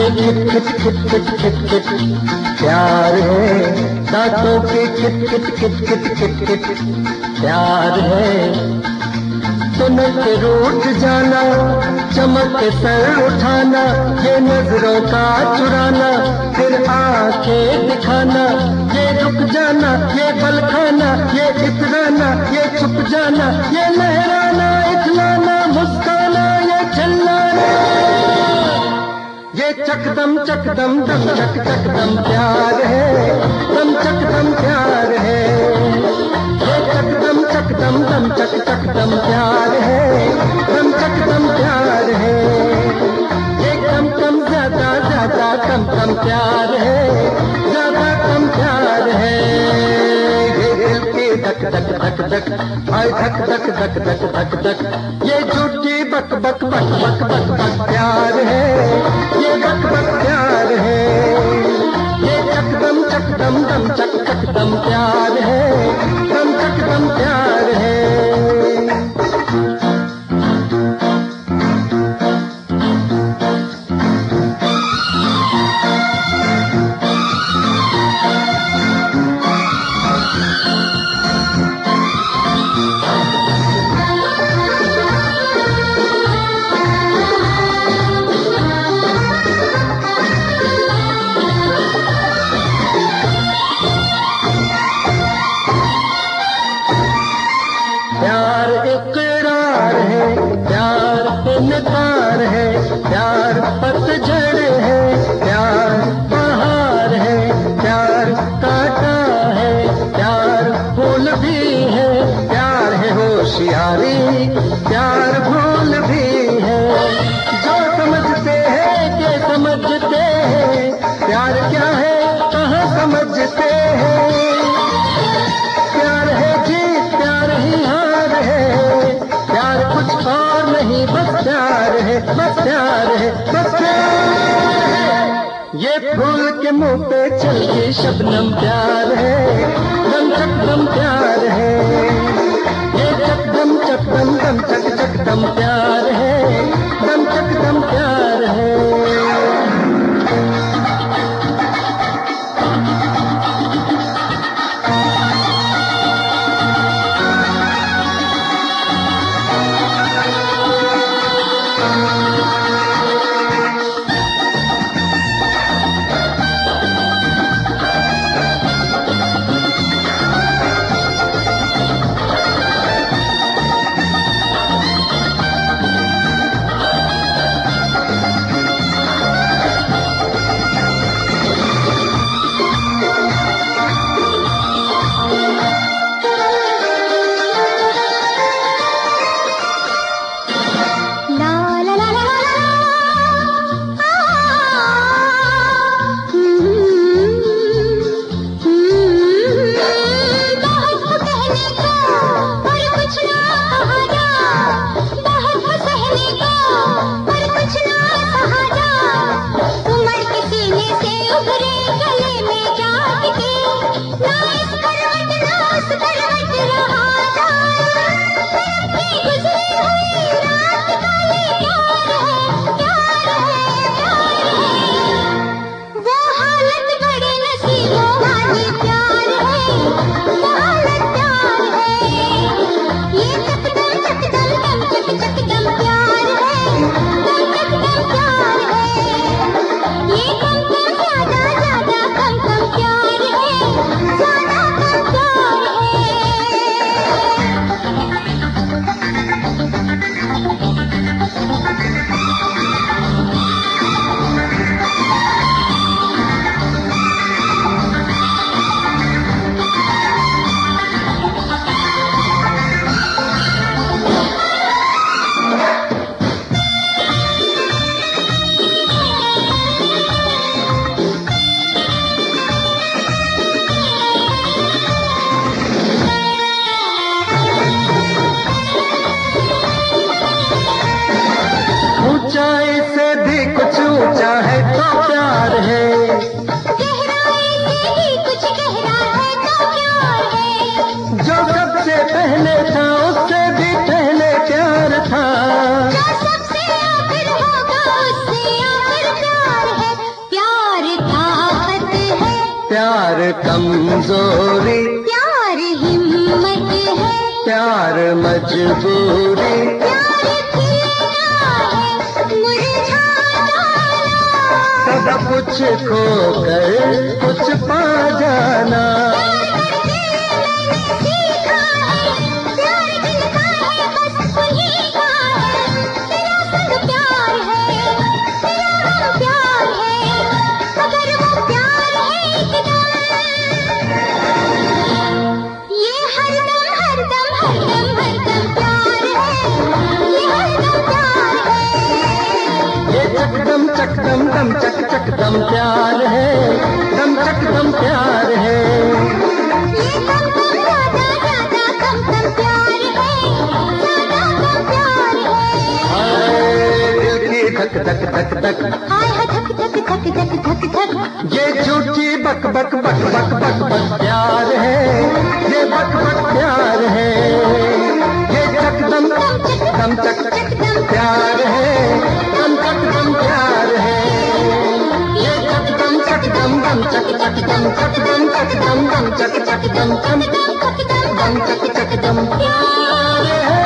खिट खिट खिट खिट खिट खिट प्यार है, दांतों के खिट खिट खिट खिट खिट खिट प्यार है। सुनक रूठ जाना, चमक के सर उठाना, ये नजरों का चुराना, फिर आंखें दिखाना, ये रुक जाना, ये पल खाना, ये इतराना, ये छुप जाना, ये लहराना, इखलाना, मुस्काना, ये चिल्लाना, ये चकदम चकदम दम चक चकदम प्यार है, दम चकदम प्यार है। ये चकदम चकदम दम चक चकदम प्यार है, दम चकदम प्यार है। ये कम कम ज्यादा ज्यादा कम कम प्यार है, ज्यादा कम प्यार है। ये दिल की धक धक धक धक, हाय धक धक धक धक धक धक, ये झूठी बक बक बक बक बक बक प्यार है, ये बक बक प्यार है। ये चकदम चकदम दम चक चकदम प्यार है, दम चकदम प्यार है। प्यार इकरार है, प्यार इनकार है, प्यार पतझड़ है, प्यार बहार है, प्यार कांटा है, प्यार फूल भी है, प्यार है होशियारी, प्यार भूल भी है। जो समझते हैं कि समझते हैं, प्यार क्या है कहाँ समझते हैं। प्यार है जीत, प्यार ही हार है, प्यार कुछ और नहीं, बस प्यार है, बस प्यार है, बस प्यार है। ये फूल के मुंह पे चलती शबनम प्यार है, दम चकदम प्यार है। ये चकदम चकदम दम चक चकदम प्यार है, दम चकदम प्यार है। ऊंचाई से भी कुछ ऊंचा है तो प्यार है, गहराई से भी कुछ गहरा है तो प्यार है। जो सबसे पहले था उससे भी पहले प्यार था, जो सबसे आखिर होगा उससे आखिर प्यार है, कमजोरी, प्यार हिम्मत है, प्यार मजबूरी, प्यार खिलना है मुरझाना, सब कुछ खो कर कुछ पा जाना। सीखा है प्यार जिनका है बस उन्हीं का है, तेरा संग प्यार है, तेरा हम प्यार है, अगर वो प्यार है एकदम, ये हरदम हरदम हरदम हरदम प्यार है, ये हरदम प्यार है, ये चकदम चकदम दम चक चक दम प्यार है, दम चक दम प्यार है। ये कम कम ज्यादा ज्यादा कम कम प्यार है, ज्यादा कम प्यार है, हाय दिल की धक धक धक धक, हाय हाय धक धक धक धक धक धक, ये झूठी बक बक बक बक बक बक प्यार है, ये बक बक प्यार है। ये चकदम दम चक एकदम प्यार है, दम चक दम प्यार है। ये चकदम चकदम दम चक चक दम चकदम चकदम दम चक चक दम चम दम चक चक दम प्यार है।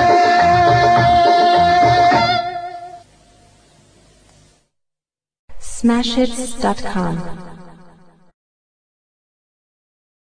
Smashhits.com